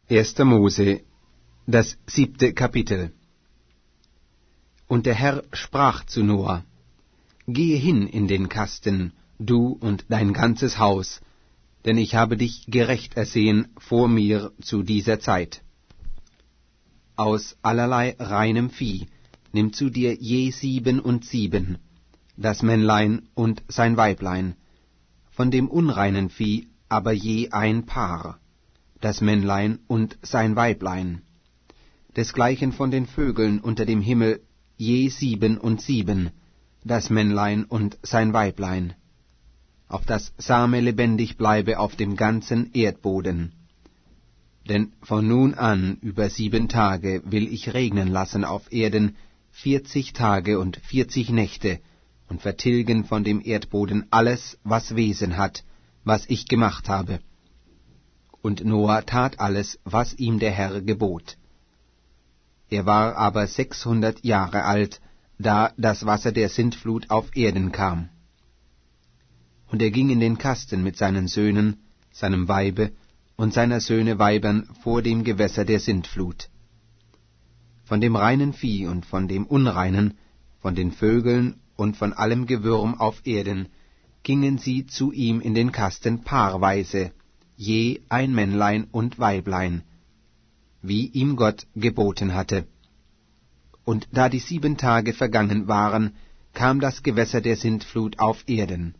1. Mose, das 7. Kapitel. Und der Herr sprach zu Noah: Gehe hin in den Kasten, du und dein ganzes Haus, denn ich habe dich gerecht ersehen vor mir zu dieser Zeit. Aus allerlei reinem Vieh nimm zu dir je 7 und 7, das Männlein und sein Weiblein, von dem unreinen Vieh aber je ein Paar, das Männlein und sein Weiblein, desgleichen von den Vögeln unter dem Himmel je 7 und 7, das Männlein und sein Weiblein, auf das Same lebendig bleibe auf dem ganzen Erdboden. Denn von nun an über 7 Tage will ich regnen lassen auf Erden 40 Tage und 40 Nächte, und vertilgen von dem Erdboden alles, was Wesen hat, was ich gemacht habe. Und Noah tat alles, was ihm der Herr gebot. Er war aber 600 Jahre alt, da das Wasser der Sintflut auf Erden kam. Und er ging in den Kasten mit seinen Söhnen, seinem Weibe und seiner Söhne Weibern vor dem Gewässer der Sintflut. Von dem reinen Vieh und von dem unreinen, von den Vögeln und von allem Gewürm auf Erden, gingen sie zu ihm in den Kasten paarweise, je ein Männlein und Weiblein, wie ihm Gott geboten hatte. Und da die 7 Tage vergangen waren, kam das Gewässer der Sintflut auf Erden.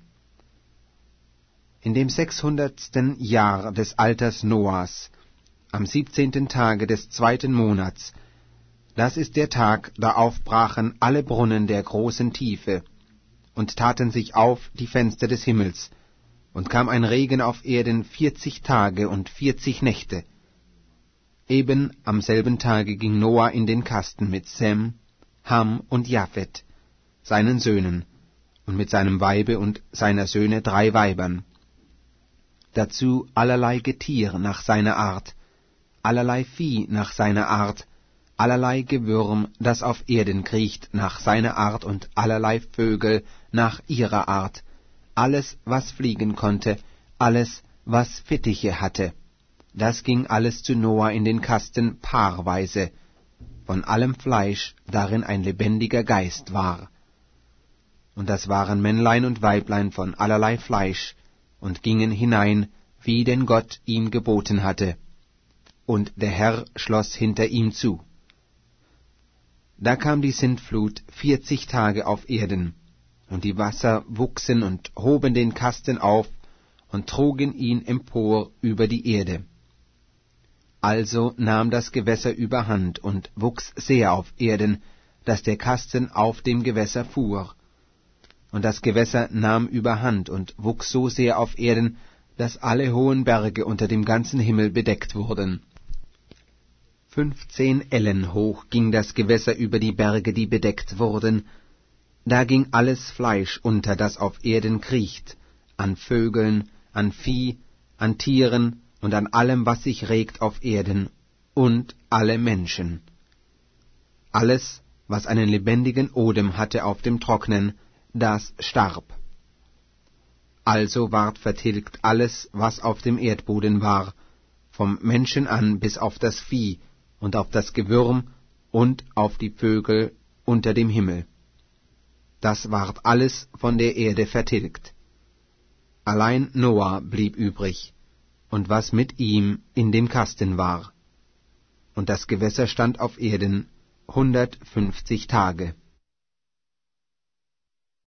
In dem 600. Jahr des Alters Noahs, am 17. Tage des 2. Monats, das ist der Tag, da aufbrachen alle Brunnen der großen Tiefe und taten sich auf die Fenster des Himmels, und kam ein Regen auf Erden 40 Tage und 40 Nächte. Eben am selben Tage ging Noah in den Kasten mit Sem, Ham und Japhet, seinen Söhnen, und mit seinem Weibe und seiner Söhne 3 Weibern. Dazu allerlei Getier nach seiner Art, allerlei Vieh nach seiner Art, allerlei Gewürm, das auf Erden kriecht, nach seiner Art, und allerlei Vögel nach ihrer Art, alles, was fliegen konnte, alles, was Fittiche hatte. Das ging alles zu Noah in den Kasten paarweise, von allem Fleisch, darin ein lebendiger Geist war. Und das waren Männlein und Weiblein von allerlei Fleisch, und gingen hinein, wie denn Gott ihm geboten hatte. Und der Herr schloss hinter ihm zu. Da kam die Sintflut 40 Tage auf Erden, und die Wasser wuchsen und hoben den Kasten auf und trugen ihn empor über die Erde. Also nahm das Gewässer überhand und wuchs sehr auf Erden, dass der Kasten auf dem Gewässer fuhr. Und das Gewässer nahm überhand und wuchs so sehr auf Erden, dass alle hohen Berge unter dem ganzen Himmel bedeckt wurden. 15 Ellen hoch ging das Gewässer über die Berge, die bedeckt wurden. Da ging alles Fleisch unter, das auf Erden kriecht, an Vögeln, an Vieh, an Tieren und an allem, was sich regt auf Erden, und alle Menschen. Alles, was einen lebendigen Odem hatte auf dem Trocknen, das starb. Also ward vertilgt alles, was auf dem Erdboden war, vom Menschen an bis auf das Vieh und auf das Gewürm und auf die Vögel unter dem Himmel. Das ward alles von der Erde vertilgt. Allein Noah blieb übrig, und was mit ihm in dem Kasten war. Und das Gewässer stand auf Erden 150 Tage.